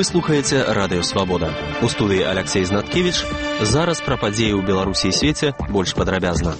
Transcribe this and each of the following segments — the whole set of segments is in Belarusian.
слухаеце Радыё Свабода. У студыі Алексей Знаткевіч. Зараз пра падзеі ў Беларусі і свеце больш падрабязна.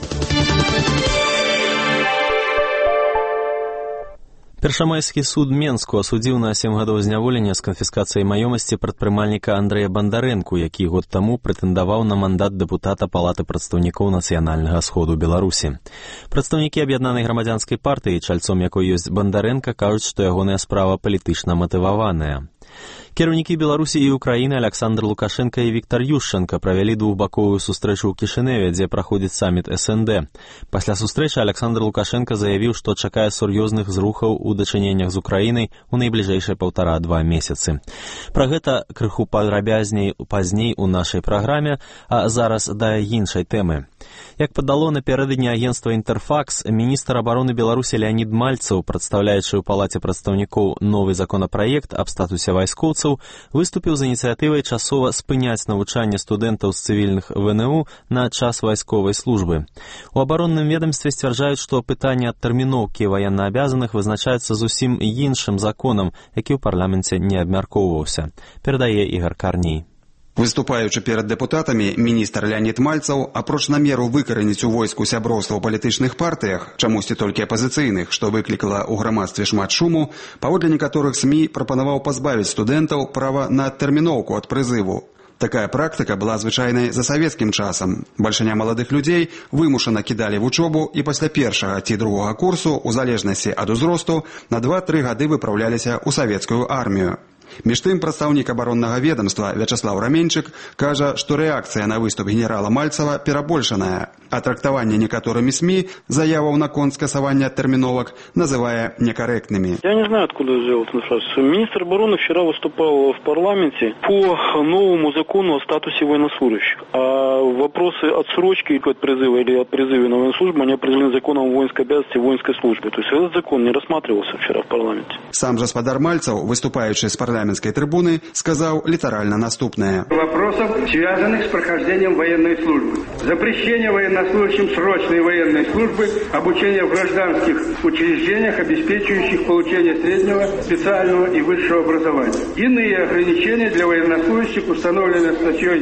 Першамайскі суд Менску асудзіў на 7 гадоў зняволення з канфіскацыяй маёмасці прадпрымальніка Андрэя Бандарэнку, які год таму прэтэндаваў на мандат дэпутата Палаты прадстаўнікоў нацыянальнага сходу Беларусі. Прадстаўнікі аб'яднанай грамадзянскай партыі, чальцом якой ёсць Бандарэнка, кажуць, што ягоная справа палітычна матываваная. Кіраўнікі Беларусі і Украіны Александр Лукашенко і Віктор Ющенко правялі двухбаковую сустрэчу ў Кішыневе, дзе праходзіць саміт СНД. Пасля сустрэчы Александр Лукашенко заявіў, што чакае сур'ёзных зрухаў у дачыненнях з Украінай у найбліжэйшыя 1,5-2 месяцы. Пра гэта крыху падрабязней пазней у нашай праграме, а зараз да іншай тэмы. Як падало напярэдадні агенцтва «Інтэрфакс», міністр абароны Беларусі Леонид Мальцаў, прадстаўляючы ў Палаце прадстаўнікоў новы законапраект аб статусе вайскоўцаў, выступіў з ініцыятывай часова спыняць навучанне студэнтаў з цывільных ВНУ на час вайсковай службы. У абаронным ведамстве сцвярджаюць, што пытанне адтэрміноўкі ваеннаабязаных вызначаецца зусім іншым законам, які ў парламенце не абмяркоўваўся. Перадае Ігор Карней. Выступаючы перад дэпутатамі, міністр Леонид Мальцаў, апроч намеру выкараніць у войску сяброўства ў палітычных партыях, чамусьці толькі апазіцыйных, што выклікала ў грамадстве шмат шуму, паводле некаторых СМІ прапанаваў пазбавіць студэнтаў права на адтэрміноўку ад прызыву. Такая практыка была звычайнай за савецкім часам. Бальшыня маладых людзей вымушана кідалі вучобу і пасля першага ці другога курсу, у залежнасці ад узросту, на 2-3 гады выпраўляліся ў савецкую армію. Між тым, прадстаўнік абароннага ведамства Вячаслаў Раменчык кажа, што рэакцыя на выступ генерала Мальцава перабольшаная, а трактаванне некаторымі СМІ заяваў наконт скасавання адтэрміновак называе некорректными. Я не знаю, откуда взял эту информацию. Министр обороны вчера выступал в парламенте по новому закону о статусе военнослужащих. А вопросы отсрочки от призыва или от призыва на военную службу, они определены законом о воинской обязанности и воинской службе. То есть этот закон не рассматривался вчера в парламенте. Сам гаспадар Мальцаў, выступаючы з парламентской трибуны, сказал литерально наступное. Вопросов, связанных с прохождением военной службы. Запрещение военнослужащим срочной военной службы, обучение в гражданских учреждениях, обеспечивающих получение среднего, специального и высшего образования. Иные ограничения для военнослужащих установлены статьей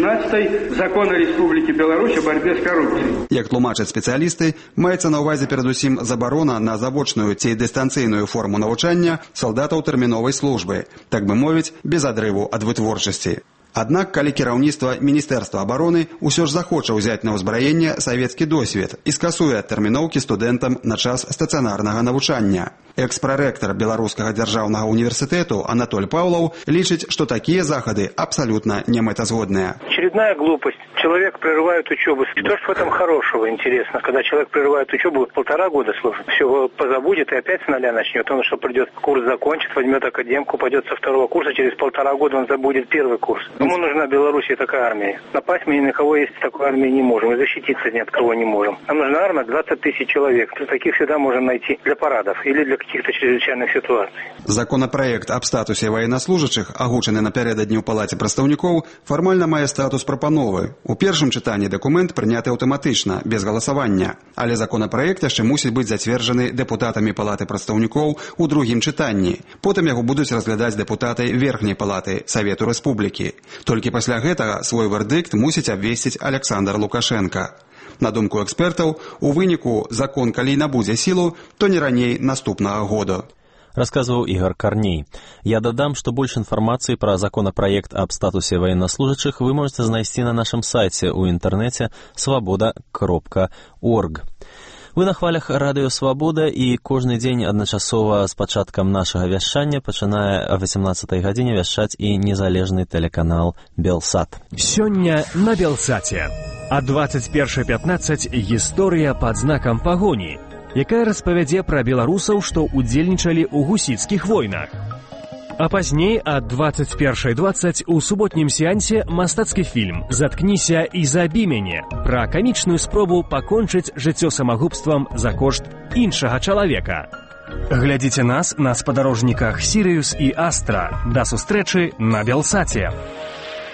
17 Закона Республики Беларусь о борьбе с коррупцией. Як тлумачаць спецыялісты, маецца на ўвазе перадусім забарона на завочную ці дыстанцыйную форму навучання салдатаў тэрміновай службы, так бы мовіць, без адрыву ад вытворчасці. Аднак, калі кіраўніцтва Міністэрства абароны ўсё ж захоча ўзяць на ўзбраенне савецкі досвед і скасуе адтэрміноўкі студэнтам на час стацыянарнага навучання. Экс-прарэктар Беларускага дзяржаўнага універсітэту Анатоль Паўлаў лічыць, што такія захады абсалютна немэтазгодныя. Очередная глупость. Человек прерывает учебу. Что ж в этом хорошего, интересно, когда человек прерывает учебу 1,5 года служит, все позабудет и опять с нуля начнет. Он что, придет, курс закончит, возьмет академку, пойдет со 2-го курса, через 1,5 года он забудет 1-й курс. Кому нужна Беларуси такая армия? Напасть мы ни на кого есть такой армии не можем, и защититься ни от кого не можем. Нам нужна армия 20 тысяч человек. Таких всегда можно найти для парадов или для каких-то чрезвычайных ситуаций. Законапраект аб статусе военнослужащих, агучаны напярэдадні ў Палаце прадстаўнікоў, фармальна мае статус прапановы. У першым чытанні дакумент прыняты аўтаматычна, без галасавання, але законапраект яшчэ мусіць быць зацверджаны дэпутатамі Палаты прадстаўнікоў у другім чытанні. Потым яго будуць разглядаць дэпутаты Верхняй Палаты Савету Рэспублікі. Толькі пасля гэтага свой вердыкт мусіць абвесціць Александр Лукашенко. На думку экспертаў, у выніку закон, калі набудзе сілу, то не раней наступнага года. Рассказывал Игорь Корней. Я додам, что больше информации про законопроект об статусе военнослужащих вы можете знайсці на нашем сайте у интернете svoboda.org. Вы на хвалях Радыё Свабода і кожны дзень адначасова з пачаткам нашага вяшчання пачынае о 18 гадзіне вяшчаць і незалежны тэлеканал Белсат. Сёння на Белсаце. А 21:15 гісторыя пад знакам пагоні, якая распавядзе пра беларусаў, што ўдзельнічалі ў гусіцкіх войнах. А пазней ад 21:20 у суботнім сеансе мастацкі фільм «Заткніся і забі мяне» пра камічную спробу пакончыць жыццё самагубствам за кошт іншага чалавека. Глядзіце нас на спадарожніках «Сірыус» і «Астра». Да сустрэчы на Белсаце.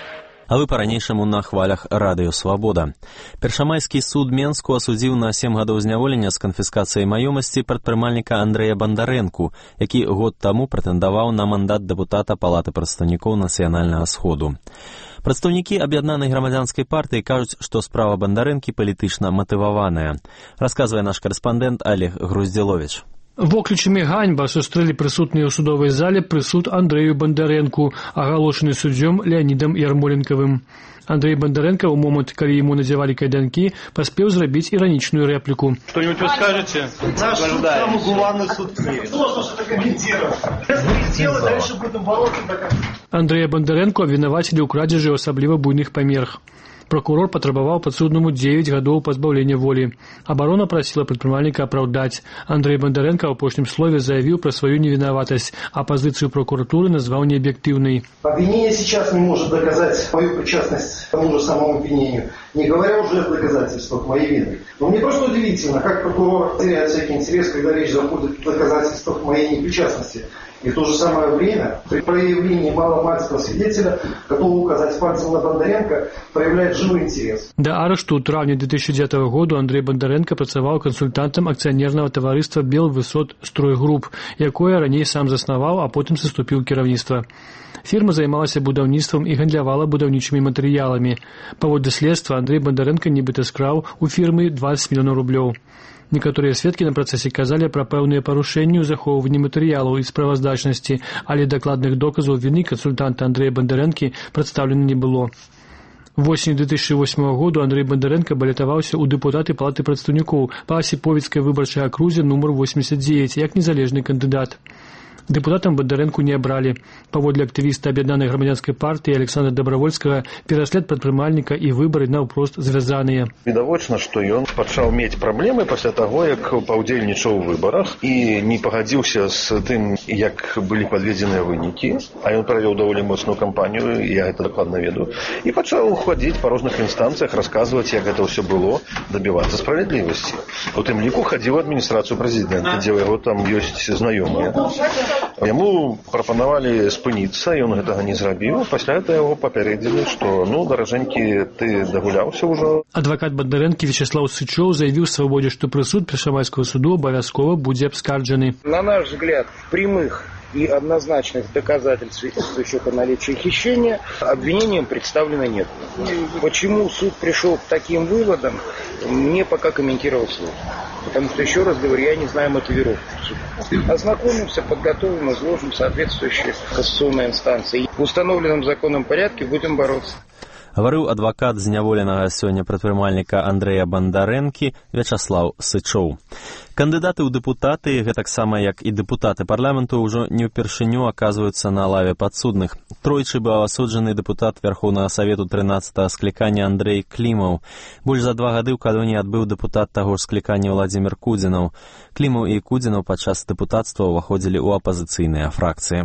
А вы па-ранейшаму на хвалях радыё «Свабода». Першамайскі суд Менску асудзіў на 7 гадоў зняволення з канфіскацыяй маёмасці прадпрымальніка Андрэя Бандарэнку, які год таму прэтэндаваў на мандат дэпутата Палаты прадстаўнікоў Нацыянальнага сходу. Прадстаўнікі аб'яднанай грамадзянскай партыі кажуць, што справа Бандарэнкі палітычна матываваная. Расказвае наш карэспандэнт Олег Груздзіловіч. Воклічамі ганьба сустрэлі прысутныя ў судовай зале прысуд Андрэю Бандарэнку, агалошаны суддзём Леанідам Ярмоленкавым. Андрей Бондаренко у момент, когда ему надевали кайданки, поспел зробить ироничную реплику. Что-нибудь вы скажете? Наш суд самый главный суд в мире. Сложно что-то комментировать. Если дело, дальше будем бороться. Андрея Бондаренко обвинуватили у крадзежы особливо буйных памерах. Прокурор патрабаваў падсуднаму 9 гадоў пазбаўлення волі. Абарона просила прадпрымальніка апраўдаць. Андрей Бондаренко в апошнім слове заявил про свою невиноватость, а позицию прокуратуры назвал необъективной. Обвинение сейчас не может доказать свою причастность к тому же самому обвинению, не говоря уже о доказательствах моей вины. Но мне просто удивительно, как прокурор теряет всякий интерес, когда речь заходит о доказательствах моей непричастности. И в то же самое время, при проявлении маломальского свидетеля, готовы указать пальцем на Бондаренко, проявляет живой интерес. До арешту у травня 2009 года Андрей Бондаренко працаваў консультантом акционерного товариства Белвысот Стройгрупп, якое раней сам заснаваў, а потом саступіў кіраўніцтва. Фирма займалася будаўніцтвам і гандлявала будаўнічымі матэрыяламі. Паводле следства Андрей Бондаренко нібыта скраў у фірмы 20 мільёнаў рублёў. Некоторые сведки на процессе казали про пэўныя парушэнні ў захоўванні матэрыялаў і справаздачнасці, але дакладных доказаў вины консультанта Андрея Бондаренко прадстаўлена не было. Восенью 2008 года Андрей Бондаренко балятаваўся ў дэпутаты Палаты прадстаўнікоў па Осиповецкай выбарчай акрузе нумар 89 як незалежны кандыдат. Депутатам Бондаренку не абралі. Паводле актывіста аб'яднанай грамадзянскай партыі Александра Добравольскага, пераслед прадпрымальніка і выбары наўпрост звязаныя. Відавочна, што ён пачаў мець праблемы пасля таго, як паўдзельнічаў у выбарах і не пагадзіўся з тым, як былі падведзеныя вынікі, а ён правёў даволі моцную кампанію, я гэта дакладна ведаю, і пачаў хадзіць па розных інстанцыях, расказваць, як гэта ўсё было, дабівацца справядлівасці. У тым ліку хадзіў у адміністрацыю прэзідэнта, дзе ў яго там ёсць знаёмыя. Яму прапанавалі спыніцца, ён гэтага не зрабіў. Пасля гэта яго папярэдзілі, што, даражэнькі, ты дагуляўся ўжо. Адвакат Бондаренко Вячеслав Сычоў заявіў Свабодзе, што прысуд Першамайскага суду абавязкова будзе абскарджаны. На наш взгляд, прямых и однозначных доказательств о наличии хищения обвинением представлено нет. Почему суд пришел к таким выводам, мне пока комментировать сложно. Потому что, еще раз говорю, я не знаю мотивировку суда. Ознакомимся, подготовим, изложим соответствующие кассационные инстанции. В установленном законном порядке будем бороться. Гаварыў адвакат зняволенага сёння прадпрымальніка Андрэя Бандарэнкі Вячаслаў Сычоў. Кандыдаты ў дэпутаты, гэтаксама як і дэпутаты парламенту, ўжо не ўпершыню аказваюцца на лаве падсудных. Тройчы быў асуджаны дэпутат Вярхоўнага Савету 13-го склікання Андрэй Клімаў. Больш за 2 гады ў калоніі адбыў дэпутат таго ж склікання Владзімір Кудзінаў. Клімаў і Кудзінаў падчас дэпутацтва ўваходзілі ў апазіцыйныя фракцыі.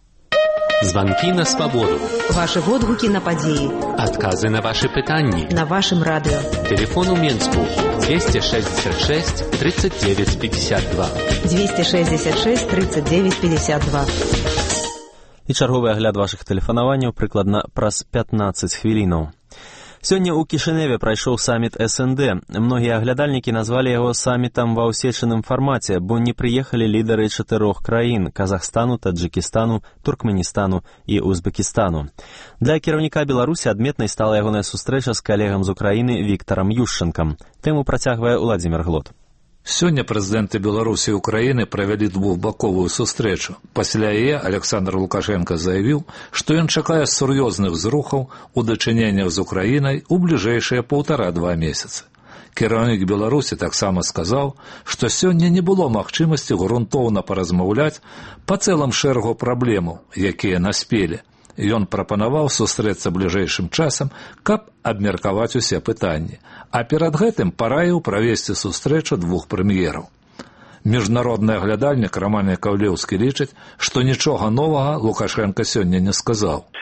Звонки на свободу. Ваши водгуки на подеи. Отказы на ваши питания. На вашем радио. Телефон у Менску 266 39 52. 266 39 52. І чарговы агляд вашых тэлефанаванняў прыкладна праз 15 хвілінаў. Сёння ў Кішыневе прайшоў саміт СНД. Многія аглядальнікі назвалі яго самітам ва ўсечаным фармаце, бо не прыехалі лідары 4 краін – Казахстану, Таджикістану, Туркменістану і Узбекістану. Для кіраўніка Беларусі адметнай стала ягоная сустрэча з калегам з Украіны Віктарам Юшчэнкам. Тэму працягвае Уладзімір Глот. Сёння прэзідэнты Беларусі і Украіны правялі двухбаковую сустрэчу. Пасля яе Александр Лукашенко заявіў, што ён чакае сур'ёзных зрухаў у дачыненнях з Украінай у бліжэйшыя 1,5-2 месяцы. Кіраўнік Беларусі таксама сказаў, што сёння не было магчымасці грунтоўна паразмаўляць па цэлым шэрагу праблемаў, якія наспелі. Ён прапанаваў сустрэцца бліжэйшым часам, каб абмеркаваць усе пытанні, а перад гэтым параіў правесці сустрэчу 2 прэм'ераў. Міжнародны аглядальнік Роман Яковлеўскі лічыць, што нічога новага Лукашенко сёння не сказаў. Сэнс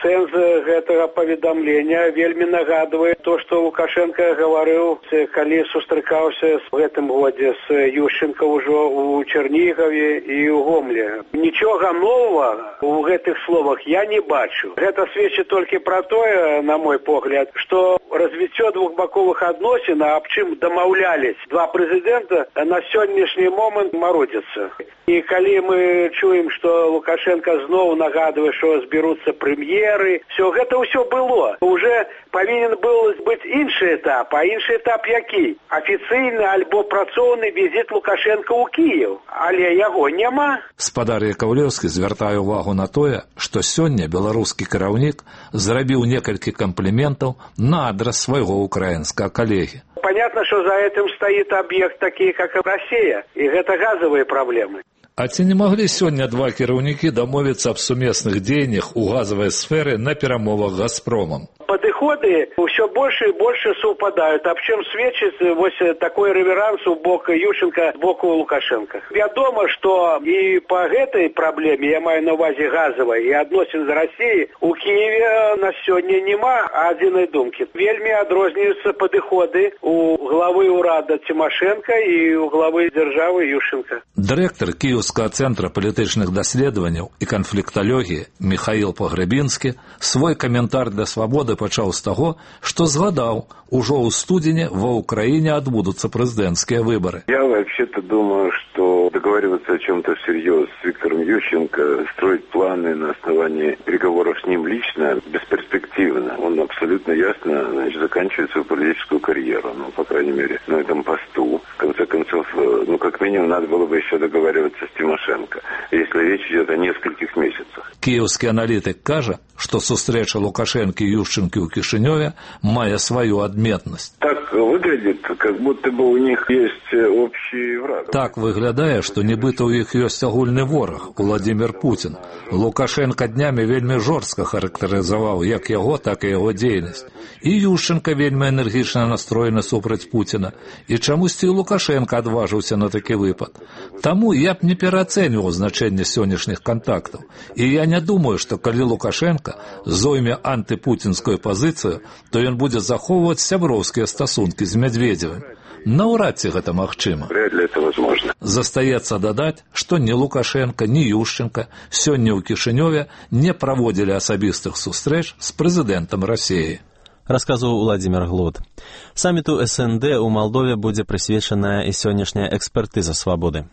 гэтага паведамлення вельмі нагадвае то, што Лукашенко гаварыў, калі сустракаўся в гэтым годзе з Ющенко ўжо у Чернігаве і ў Гомлі. Нічога новага у гэтых словах я не бачу. Гэта сведчыць толькі пра тое, на мой погляд, што развіццё двухбаковых адносін, аб чым дамаўлялись два прэзідэнта, на сённяшні момант мародзіцца. І калі мы чуем, што Лукашенко зноў нагадвае, што зберуцца прэм'еры, гэта ўсё было. Уже павінен быў быць іншы этап, а іншы этап які? Афіцыйны альбо працоўны візіт Лукашенко ў Кіеў, але яго няма. Спадар Яковлеўскі звяртае ўвагу на тое, што сёння беларускі кіраўнік зрабіў некалькі кампліментаў на адрас свайго украінскага калегі. Понятно, что за этим стоит объект такие, как Россия, и это газовые проблемы. А ці не маглі сёння два кіраўнікі дамовіцца аб сумесных дзеяннях у газавай сферы на перамовах «Газпромом»? Подходы все больше и больше совпадают, об чем сведчит вот такой реверанс у боку Ющенко, боку Лукашенко. Вядома, что и по этой проблеме, я маю на увазе газовой, и адносін з Россией, у Киеве на сегодня нема адзінай думки. Вельмі адрозніваюцца падыходы у главы урада Тимошенко и у главы державы Ющенко. Дырэктар Кіеўскага цэнтра палітычных даследаванняў і канфлікталогіі Михаил Пагрэбінскі свой каментар для «Свабоды» пачаў з таго, што згадаў, ужо ў студзені ва Украине отбудутся президентские выборы. Я вообще-то думаю, что договариваться о чем-то всерьез с Виктором Ющенко, строить планы на основании переговоров с ним лично бесперспективно. Он абсолютно ясно, заканчивает свою политическую карьеру, по крайней мере, на этом посту. В конце концов, как минимум, надо было бы еще договариваться с Тимошенко, если речь идет о нескольких месяцах. Киевский аналитик кажа, что сустрэча Лукашенко и Ющенко у Кишиневе мае свою адметнасць. Так выглядит, как будто бы у них есть общий враг. Так выглядае, што нібыта ў іх ёсць агульны вораг, Владимир Путин. Лукашенко днямі вельмі жорстка характарызаваў як яго, так і яго дзейнасць. І Ющенко вельмі энергічна настроены супраць Путина. І чамусьці Лукашенко адважыўся на такі выпад. Таму я б не пераацэньваў значэнне сённяшніх контактаў. І я не думаю, што калі Лукашенко зойме антипутінскую пазіцыю, то ён будзе захоўваць сяброўскія стасункі з Медведевым. Наўрад ці гэта магчыма. Вряд ли это возможно. Застаецца дадаць, што ні Лукашенко, ні Ющенко сёння ў Кішынёве не праводзілі асабістых сустрэч з прэзідэнтам Расіі. Расказваў Владимир Глот. Саміту СНД у Малдове будзе прысвечаная і сённяшняя экспертыза «Свабоды».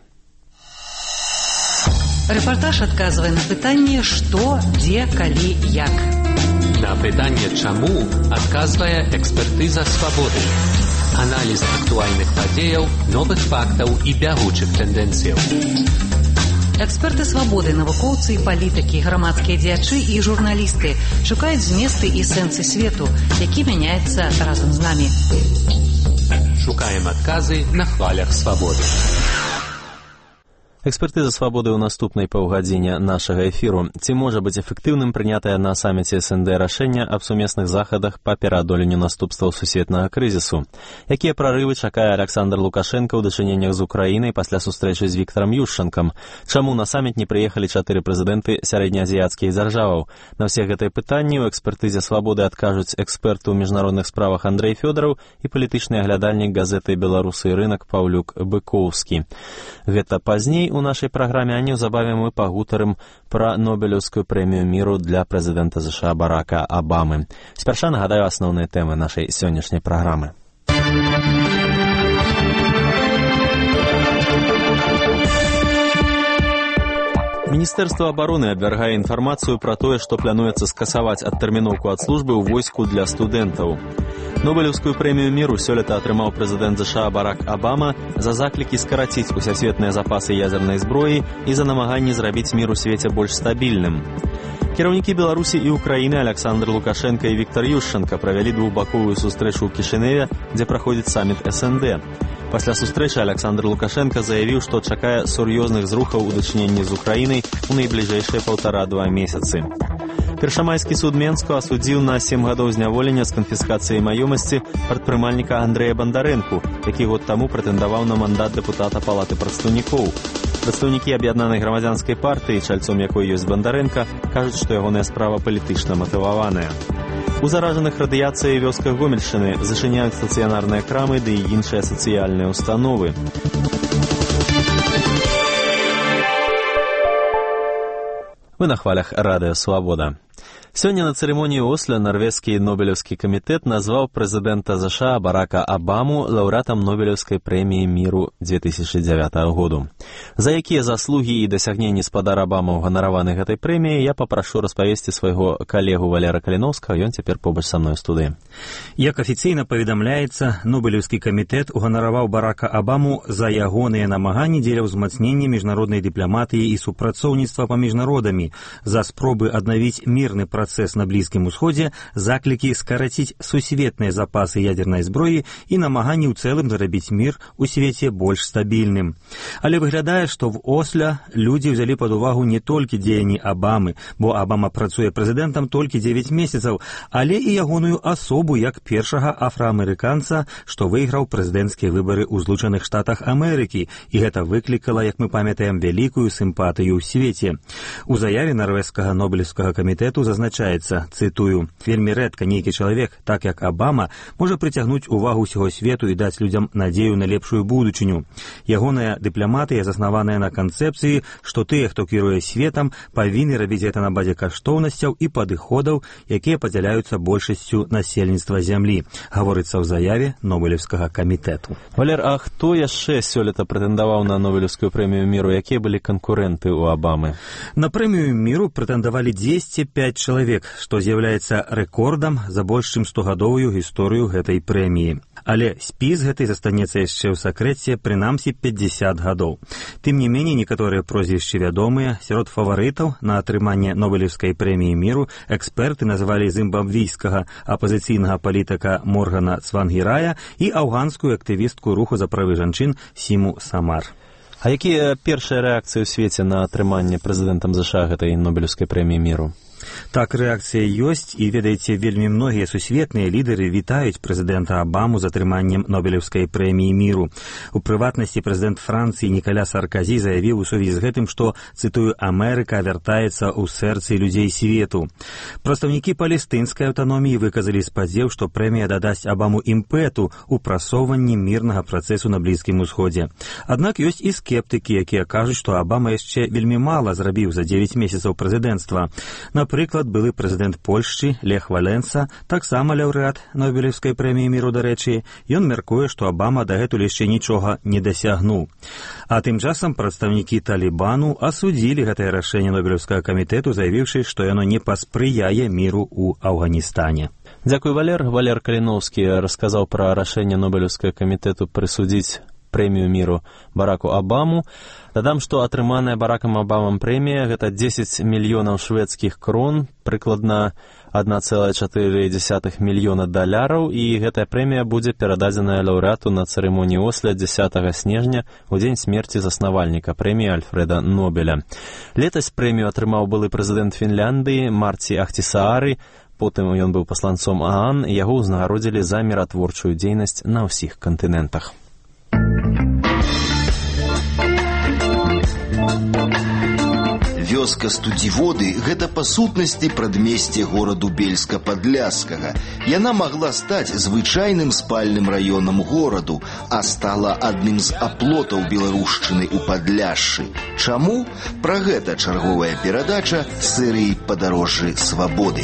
Рэпартаж адказвае на пытанне «Што, дзе, калі, як». На пытанне «Чаму» адказвае экспертыза «Свабоды». Аналіз актуальных падзеяў, новых фактаў і бягучых тэндэнцыяў. Эксперты «Свабоды», навукоўцы і палітыкі, грамадскія дзеячы і журналісты шукаюць зместы і сэнсы свету, які мяняецца разам з намі. Шукаем адказы на хвалях «Свабоды». Экспертыза «Свабоды» ў наступнай паўгадзіне нашага эфіру. Ці можа быць эфектыўным прынятае на саміце СНД рашэнне аб сумесных захадах па пераадоленню наступстваў сусветнага крызісу? Якія прарывы чакае Александр Лукашенко ў дачыненнях з Украінай пасля сустрэчы з Вікторам Ющенкам? Чаму на саміт не прыехалі 4 прэзідэнты сярэднеазіяцкіх дзяржаваў? На ўсе гэтыя пытанні ў экспертызе «Свабоды» адкажуць эксперт у міжнародных справах Андрэй Фёдараў і палітычны аглядальнік газеты «Беларусы і рынак» Паўлюк Быкоўскі. Гэта пазней у нашай праграме, а неўзабаве мы пагутарым пра Нобелеўскую прэмію міру для прэзідэнта США Барака Абамы. Спярша нагадаю асноўныя тэмы нашай сённяшняй праграмы. Міністэрства абароны абвяргае інфармацыю пра тое, што плануецца скасаваць адтэрміноўку ад службы ў войску для студэнтаў. Нобелеўскую прэмію міру сёлета атрымаў прэзідэнт США Барак Абама за заклікі скараціць усесветныя запасы ядзернай зброі і за намаганні зрабіць мір у свеце больш стабільным. Кіраўнікі Беларусі і Украіны Александр Лукашенко і Віктор Ющенко правялі двухбаковую сустрэчу ў Кішыневе, дзе праходзіць саміт СНД. Пасля сустрэчы Александр Лукашенко заявіў, што чакае сур'ёзных зрухаў у дачыненні з Украінай у найбліжэйшыя 1,5-2 месяцы. Першамайскі суд Менску асудзіў на 7 гадоў зняволення з канфіскацыяй маёмасці прадпрымальніка Андрэя Бандарэнку, які год таму прэтэндаваў на мандат дэпутата Палаты прадстаўнікоў. Прадстаўнікі аб'яднанай грамадзянскай партыі, чальцом якой ёсць Бандарэнка, кажуць, што ягоная справа палітычна матываваная. У заражаных радыяцыяй вёсках Гомельшчыны зачыняюць стацыянарныя крамы ды і іншыя сацыяльныя ўстановы. Вы на хвалях Радыё Свабода. Сёння на цырымоніі Осло нарвежскі Нобелеўскі камітэт назваў прэзідэнта США Барака Абаму лаўрэатам Нобелеўскай прэміі міру 2009 году. За якія заслугі і дасягненні спадар Абама ўганараваны гэтай прэміяй, я папрашу распавесці свайго калегу Валера Каліновскага, ён цяпер побач са мной у студыі. Як афіцыйна паведамляецца, Нобелеўскі камітэт уганараваў Барака Абаму за ягоныя намаганні дзеля ўзмацнення міжнароднай дыпламатыі і супрацоўніцтва паміж народамі, за спробы аднавіць мірны працэс на Блізкім Усходзе, заклікі скараціць сусветныя запасы ядзернай зброі і намаганні ў цэлым зрабіць мір у свеце больш стабільным. Але выглядае, што в Осло людзі ўзялі пад увагу не толькі дзеянні Абамы, бо Абама працуе прэзідэнтам толькі 9 месяцаў, але і ягоную асобу як першага афраамерыканца, што выйграў прэзідэнцкія выбары ў Злучаных Штатах Амерыкі, і гэта выклікала, як мы памятаем, вялікую сімпатыю ў свеце. У заяве нарвежскага Нобелеўскага камітэту зазначаецца, цытую, «Вельмі рэдка нейкі чалавек, так як Абама, можа прыцягнуць увагу ўсяго свету і даць людзям надзею на лепшую будучыню. Ягоная дыпламатыя заснаваная на канцэпцыі, што тыя, хто кіруе светам, павінны рабіць гэта на базе каштоўнасцяў і падыходаў, якія падзяляюцца большасцю насельніцтва зямлі», гаворыцца ў заяве Нобелеўскага камітэту. Валер, а хто яшчэ сёлета прэтэндаваў на Нобелеўскую прэмію міру? Якія былі канкурэнты ў Абамы? На прэмію міру прэтэндавалі 205 чалавек, што з'яўляецца рэкордам за больш чым 100гадовую гісторыю гэтай прэміі. Але спіс гэтай застанецца яшчэ ў сакрэце прынамсі 50 гадоў. Тым не меней, некаторыя прозвішчы вядомыя. Сярод фаварытаў на атрыманне Нобелеўскай прэміі міру эксперты назвалі зімбабвійскага апазіцыйнага палітыка Моргана Цвангірая і афганскую актывістку руху за правы жанчын Сіму Самар. А якія першыя рэакцыі ў свеце на атрыманне прэзідэнтам США гэтай Нобелеўскай прэміі міру? Так, рэакцыя ёсць, і, ведаеце, вельмі многія сусветныя лідары вітаюць прэзідэнта Абаму з атрыманнем Нобелеўскай прэміі міру. У прыватнасці прэзідэнт Францыі Нікаля Сарказі заявіў у сувязі з гэтым, што, цытую, «Амерыка вяртаецца ў сэрцы людзей свету». Прадстаўнікі палестынскай аўтаноміі выказалі спадзеў, што прэмія дадасць Абаму імпэту ў прасоўванні мірнага працэсу на Блізкім Усходзе. Аднак ёсць і скептыкі, якія кажуць, што Абама яшчэ вельмі мала зрабіў за 9 месяцаў прэзідэнцтва. Напрыклад, былы прэзідэнт Польшчы Лех Валенса, таксама лаўрэат Нобелеўскай прэміі міру, дарэчы, ён мяркуе, што Абама дагэтуль яшчэ нічога не дасягнуў. А тым часам прадстаўнікі Талібану асудзілі гэтае рашэнне Нобелеўскага камітэту, заявіўшы, што яно не паспрыяе міру ў Афганістане. Дзякуй, Валер. Валер Каліновскі расказаў пра рашэнне Нобелеўскага камітэту прысудзіць прэмію міру Бараку Абаму. Дадам, што атрыманая Баракам Абамам прэмія – гэта 10 мільёнаў шведскіх крон, прыкладна 1,4 мільёна даляраў, і гэтая прэмія будзе перададзеная лаўрэату на цырымоніі Осло 10 снежня у дзень смерці заснавальніка прэміі Альфрэда Нобеля. Летась прэмію атрымаў былы прэзідэнт Фінляндыі Марці Ахтисаары, потым ён быў пасланцом ААН, і яго ўзнагародзілі за міратворчую дзейнасць на ўсіх кантынентах. Вёска Студзіводы – гэта па сутнасці прадмесце гораду Бельска-Падляшскага. Яна магла стаць звычайным спальным раёнам гораду, а стала адным з аплотаў беларушчыны ў Падляшшы. Чаму? Пра гэта чарговая перадача серыі «Падарожжы свабоды».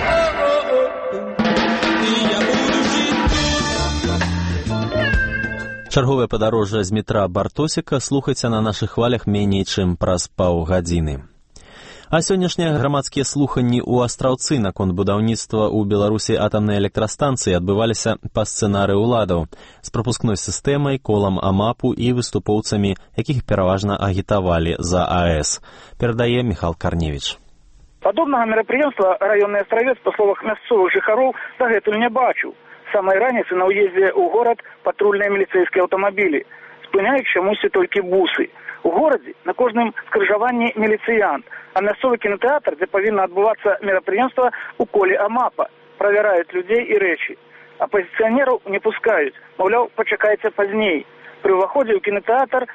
Чарговае падарожжа з метра Бартосіка слухайце на нашых хвалях меней чым праз паўгадзіны. А сённяшнія грамадскія слуханні ў Астраўцы наконт будаўніцтва ў Беларусі атамнай электрастанцыі адбываліся па сцэнарыі ўладаў з прапускной сістэмай, колам АМАПу і выступоўцамі, якіх пераважна агітавалі за АЭС. Перадае Міхал Карневіч. Падобнага мерапрыемства раённы Астравец, па словах мясцовых жыхароў, дагэтуль не бачыў. Самай раніцы на ўездзе ў горад патрульныя міліцэйскія аўтамабілі. Спыняюць чамусьці толькі бусы. У горадзе на кожным скрыжаванні міліцыянт, а мясцовы кінотэатр, дзе павінна адбывацца мерапрыемства ў коле АМАПа, правяраюць людзей і рэчы. Апазіцыянераў не пускаюць, маўляў, пачакайце пазней. Пры ўваходзе ў кінотэатр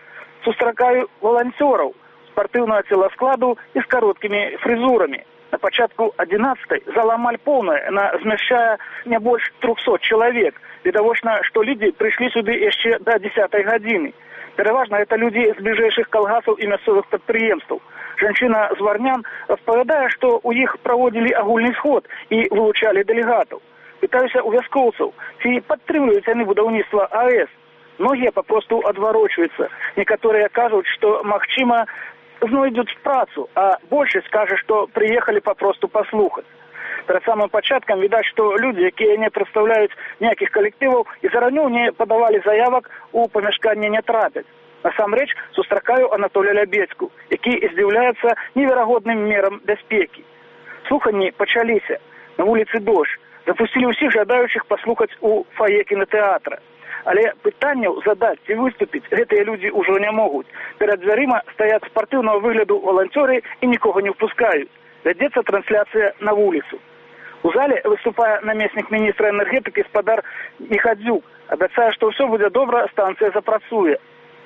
сустракаю волонтеров спортивного телоскладу и с короткими фризурами. На початку 11-й зала амаль полная, она змяшчае не больше 300 человек. Відавочна, что люди пришли сюда еще до 10-й гадзіны. Переважно это люди с ближайших колгасов и мясцовых предприемств. Женщина з Варнян распавядае, что у іх проводили агульный сход и вылучали делегатов. Пытаюся у вяскоўцаў, ці падтрымліваюць яны будаўніцтва АЭС. Многие попросту адварочваюцца. Некоторые кажут, что магчыма знойдут працу, а большасць кажа, што прыехалі папросту паслухаць. Перад самым пачаткам відаць, што людзі, якія не прадстаўляюць ніякіх калектываў і зараней не падавалі заявак, у памяшканне не трапяць. Насамрэч сустракаю Анатолія Лябецку, які здзіўляецца неверагодным мерам бяспекі. Слуханні пачаліся. На вуліцы дождж. Запусцілі ўсіх жадаючых паслухаць у фае кінотэатра. Але пытанняў задаць ці выступіць гэтыя людзі ўжо не могуць. Перад дзвярыма стаяць спартыўнага выгляду валанцёры і нікога не впускаюць. Вядзецца трансляцыя на вуліцу. У зале выступае намеснік міністра энергетыкі спадар Міхадзюк. Абяцае, што ўсё будзе добра, станцыя запрацуе.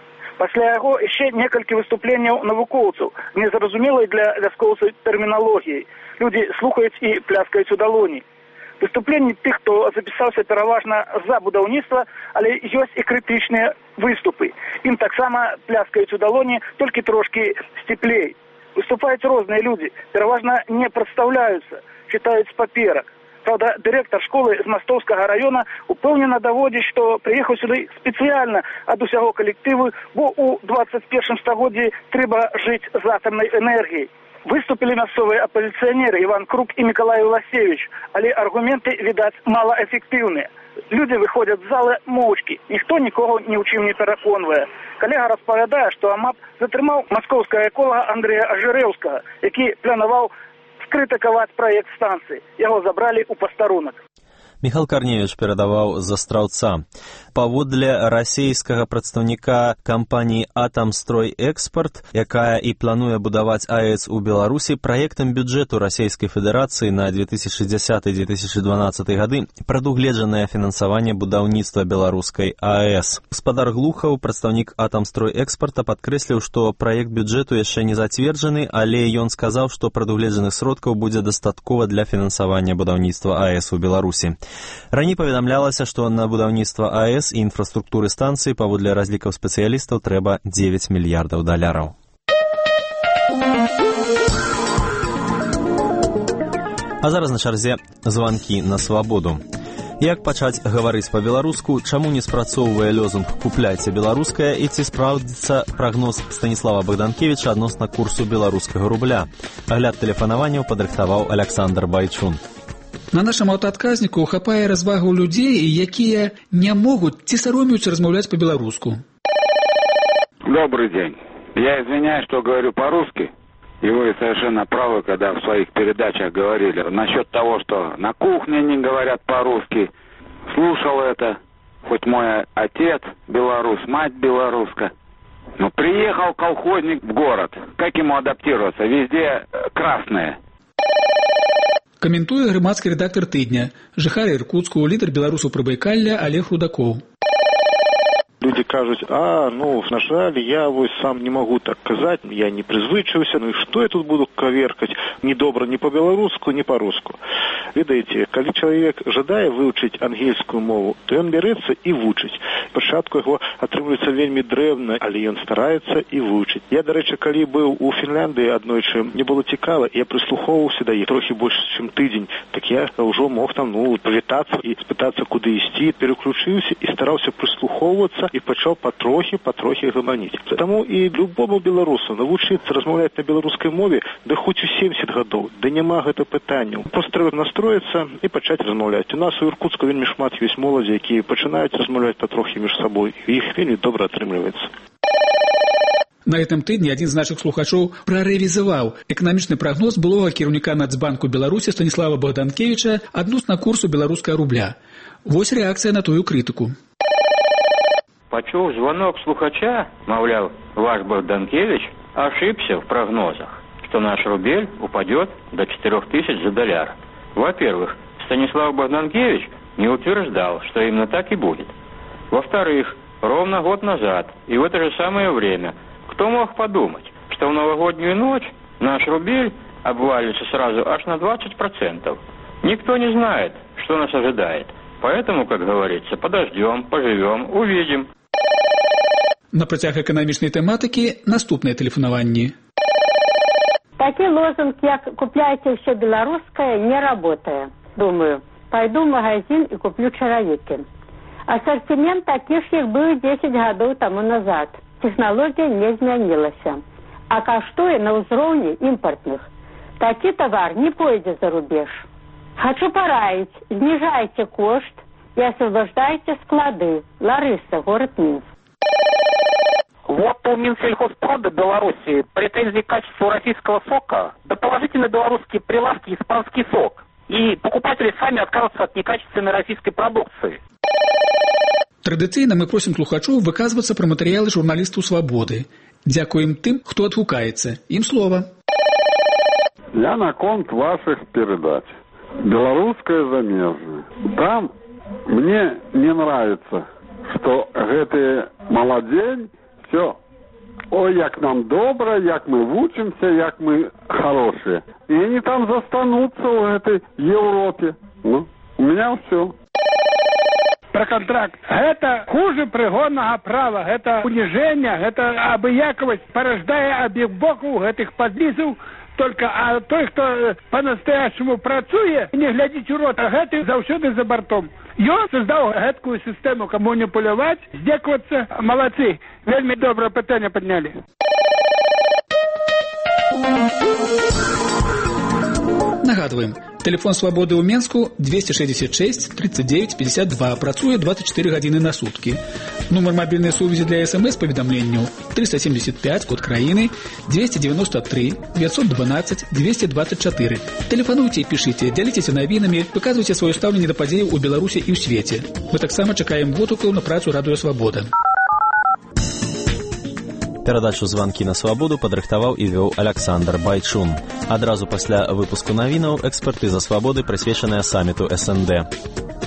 Пасля яго яшчэ некалькі выступленняў навукоўцаў, незразумелай для вяскоўцаў тэрміналогіяй. Людзі слухаюць і пляскаюць у далоні. Выступленні тых, хто запісаўся пераважна за будаўніцтва, але ёсць і крытычныя выступы. Ім таксама пляскаюць у далоні, толькі трошкі сціплей. Выступаюць розныя людзі, пераважна не прадстаўляюцца, чытаюць з паперак. Правда, дырэктар школы з Мастоўскага раёна упэўнена даводзіць, што прыехаў сюды спецыяльна ад усяго калектыву, бо ў 21 стагоддзі трэба жыць з атамнай энергіяй. Выступили мясцовыя апозіцыянеры Іван Крук і Мікалай Уласевіч, але аргументы, відаць, малаэфектыўныя. Людзі выходзяць з залы моўчкі, ніхто нікога ні ў чым не пераконвае. Калега распавядае, што АМАП затрымаў маскоўскага эколага Андрэя Ажырэўскага, які планаваў скрытыкаваць праект станцыі. Яго забралі ў пастарунак. Міхал Карневіч перадаваў з Астраўца. Паводле расійскага прадстаўніка кампаніі «Атамстройэкспарт», якая і плануе будаваць АЭС у Беларусі, праектам бюджэту Расійскай Федэрацыі на 2010-2012 гады прадугледжанае фінансаванне будаўніцтва беларускай АЭС. Гаспадар Глухаў, прадстаўнік «Атамстройэкспарта», падкрэсліў, што праект бюджэту яшчэ не зацверджаны, але ён сказаў, што прадугледжаных сродкаў будзе дастаткова для фінансавання будаўніцтва АЭС у Беларусі. Раней паведамлялася, што на будаўніцтва АЭС і інфраструктуры станцыі паводле разлікаў спецыялістаў трэба 9 мільярдаў даляраў. А зараз на чарзе званкі на свабоду. Як пачаць гаварыць па-беларуску, чаму не спрацоўвае лозунг «Купляйце беларускае» і ці спраўдзіцца прагноз Станіслава Богданкевіча адносна курсу беларускага рубля? Агляд тэлефанаванняў падрыхтаваў Александр Байчун. На нашым аўтаадказніку хапае развагу людзей, якія не могуць ці саромеюцца размаўляць по-беларуску. Добрый день. Я извиняюсь, что говорю по-русски. И вы совершенно правы, когда в своих передачах говорили насчет того, что на кухне не говорят по-русски. Слушал это, хоть мой отец белорус, мать белоруска. Но приехал колхозник в город. Как ему адаптироваться? Везде красное. Каментуе грамадскі рэдактар тыдня, жыхар Іркуцку, лідар беларусаў Прыбайкалля Олег Рудакоў. Люди кажуць, на жаль, я вось сам не могу так казаць, я не прызвычыўся, ну і што я тут буду каверкаць недобра ні по-беларуску, ні по-руску. Ведаеце, калі чалавек жадае вывучыць ангельскую мову, то ён бярэцца і вучыць. Пачатку яго атрымліваецца вельмі дрэнна, але ён стараецца і вучыць. Я, дарэчы, калі быў у Фінляндыі аднойчы, мне было цікава, я прыслухоўваўся да іх трохі больш, чым тыдзень, так я ўжо мог там, павітацца і спытацца, куды ісці, пераключыўся і стараўся прыслухоўвацца і пачаў патрохі гаманіць. Таму і любому беларусу навучыцца размаўляць на беларускай мове, да хоць у 70 гадоў, да няма гэта пытанняў. Проста трэба настроіцца і пачаць размаўляць. У нас у Іркуцку вельмі шмат ёсць моладзі, якія пачынаюць размаўляць патрохі між сабой, і іх вельмі добра атрымліваецца. На гэтым тыдні адзін з нашых слухачоў прарэвізаваў эканамічны прагноз былога кіраўніка Нацбанку Беларусі Станіслава Богданкевіча адносна курсу беларускага рубля. Вось рэакцыя на тую крытыку. Почув звонок слухача, мовляв, ваш Богданкевич ошибся в прогнозах, что наш рубль упадет до 4000 за $1. Во-первых, Станислав Богданкевич не утверждал, что именно так и будет. Во-вторых, ровно год назад и в это же самое время Кто мог подумать, что в новогоднюю ночь наш рубль обвалится сразу аж на 20%? Никто не знает, что нас ожидает. Поэтому, как говорится, подождем, поживем, увидим. На працяг эканамічнай тэматыкі наступнае тэлефанаванне. Такі лозунг, як «купляйте все белорусское», не работает. Думаю, пойду в магазин и куплю чаровики. Ассортимент таких же был 10 годов тому назад. Технология не изменилась. А коштуе на уровне импортных. Такий товар не пойдет за рубеж. Хочу пораить, снижайте кошт и освобождайте склады. Лариса, город Минск. Вот у Минсельхозпрода Беларуси претензии к качеству российского сока, да положите на белорусские прилавки испанский сок. И покупатели сами откажутся от некачественной российской продукции. Традыцыйна мы просім слухачоў выказвацца пра матэрыялы журналістаў «Свабоды». Дзякуем тым, хто адгукаецца. Ім слова. Я на конт ваших передач. Белорусская замежная. Там мне не нравится, что гэты маладзень все. Ой, як нам добра, як мы вучимся, як мы хорошие. И они там застанутся в этой Европе. Ну, у меня все. Про контракт. Это хуже пригонного права. Это унижение, это абыяковость порождает абібоков этих подлизов. Только а той, хто по-настоящему працує, не глядіть у рот, а гэты заўсёды за бортом. Ён создав гэткую систему, кому манипулировать, здекуваться. Молодцы. Вельми доброе питание подняли. Нагадваем, телефон «Свободы» ў Менску 266 39 52, працуе 24 гадзіны на суткі. Нумар мобільнай сувязі для СМС-паведамленняў 375, код краіны, 293 912 224. Тэлефануйце і пішыце, дзяліцеся навінамі, выказвайце сваё стаўленне да падзеяў у Беларусі і ў свеце. Мы таксама чакаем водгукаў на працу радыё «Свабода». Перадачу «Званкі на свабоду» падрыхтаваў і вёў Александр Байчун. Адразу пасля выпуску навінаў экспертыза «Свабоды», прысвечаная саміту СНД.